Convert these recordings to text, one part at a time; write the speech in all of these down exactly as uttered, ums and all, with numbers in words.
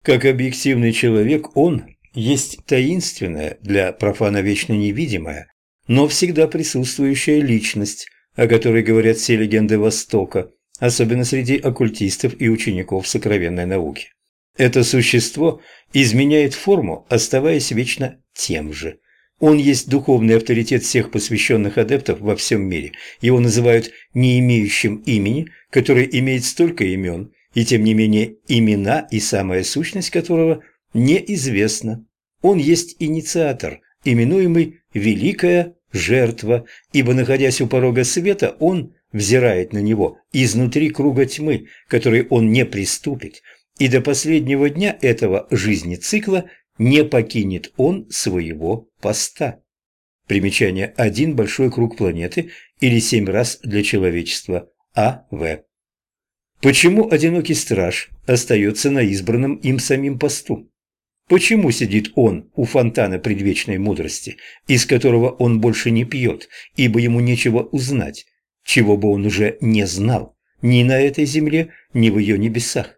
Как объективный человек он есть таинственная, для профана вечно невидимая, но всегда присутствующая личность, о которой говорят все легенды Востока, особенно среди оккультистов и учеников сокровенной науки. Это существо изменяет форму, оставаясь вечно тем же. Он есть духовный авторитет всех посвященных адептов во всем мире. Его называют не имеющим имени, который имеет столько имен, и тем не менее имена и самая сущность которого неизвестна. Он есть инициатор, именуемый «Великая жертва», ибо, находясь у порога света, он взирает на него изнутри круга тьмы, который он не приступит, и до последнего дня этого жизни-цикла не покинет он своего поста. Примечание: один большой круг планеты или семь раз для человечества. А В Почему одинокий страж остается на избранном им самим посту? Почему сидит он у фонтана предвечной мудрости, из которого он больше не пьет, ибо ему нечего узнать, чего бы он уже не знал ни на этой земле, ни в ее небесах?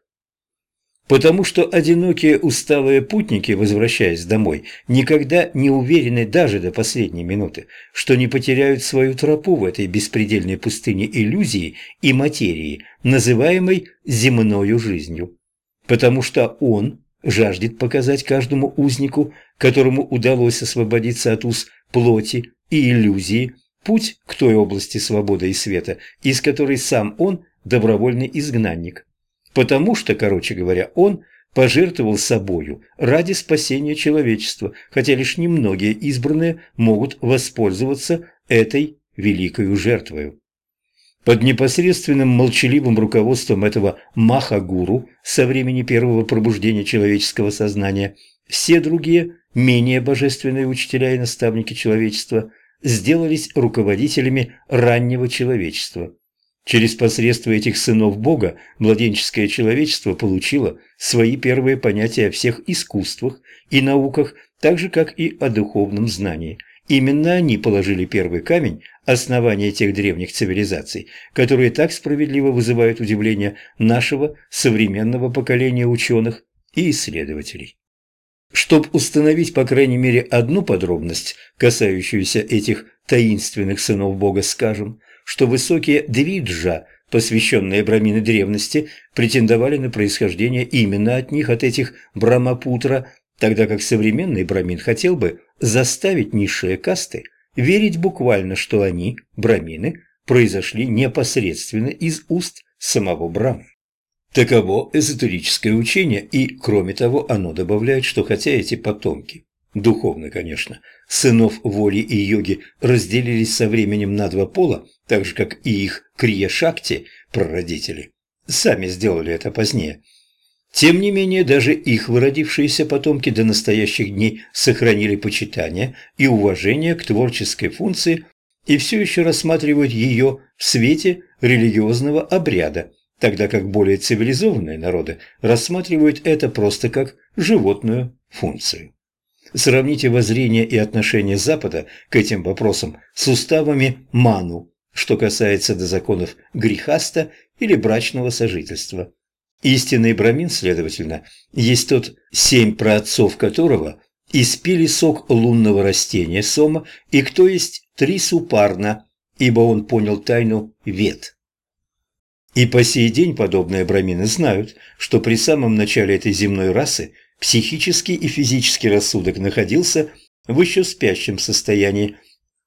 Потому что одинокие усталые путники, возвращаясь домой, никогда не уверены даже до последней минуты, что не потеряют свою тропу в этой беспредельной пустыне иллюзии и материи, называемой земною жизнью. Потому что он жаждет показать каждому узнику, которому удалось освободиться от уз плоти и иллюзии, путь к той области свободы и света, из которой сам он добровольный изгнанник. Потому что, короче говоря, он пожертвовал собою ради спасения человечества, хотя лишь немногие избранные могут воспользоваться этой великою жертвою. Под непосредственным молчаливым руководством этого Маха-гуру со времени первого пробуждения человеческого сознания все другие, менее божественные учителя и наставники человечества сделались руководителями раннего человечества. Через посредство этих сынов Бога младенческое человечество получило свои первые понятия о всех искусствах и науках, так же, как и о духовном знании. Именно они положили первый камень основания тех древних цивилизаций, которые так справедливо вызывают удивление нашего современного поколения ученых и исследователей. Чтобы установить, по крайней мере, одну подробность, касающуюся этих таинственных сынов Бога, скажем, что высокие двиджа, посвященные брамины древности, претендовали на происхождение именно от них, от этих Брамапутра, тогда как современный брамин хотел бы заставить низшие касты верить буквально, что они, брамины, произошли непосредственно из уст самого Брахмы. Таково эзотерическое учение, и, кроме того, оно добавляет, что хотя эти потомки, духовно, конечно, сынов воли и йоги разделились со временем на два пола, так же, как и их крия-шакти, прародители, сами сделали это позднее. Тем не менее, даже их выродившиеся потомки до настоящих дней сохранили почитание и уважение к творческой функции и все еще рассматривают ее в свете религиозного обряда, тогда как более цивилизованные народы рассматривают это просто как животную функцию. Сравните воззрение и отношение Запада к этим вопросам с уставами Ману, что касается до законов грехаста или брачного сожительства. Истинный брамин, следовательно, есть тот, семь праотцов которого испили сок лунного растения сома, и кто есть Трисупарна, ибо он понял тайну Вед. И по сей день подобные брамины знают, что при самом начале этой земной расы психический и физический рассудок находился в еще спящем состоянии,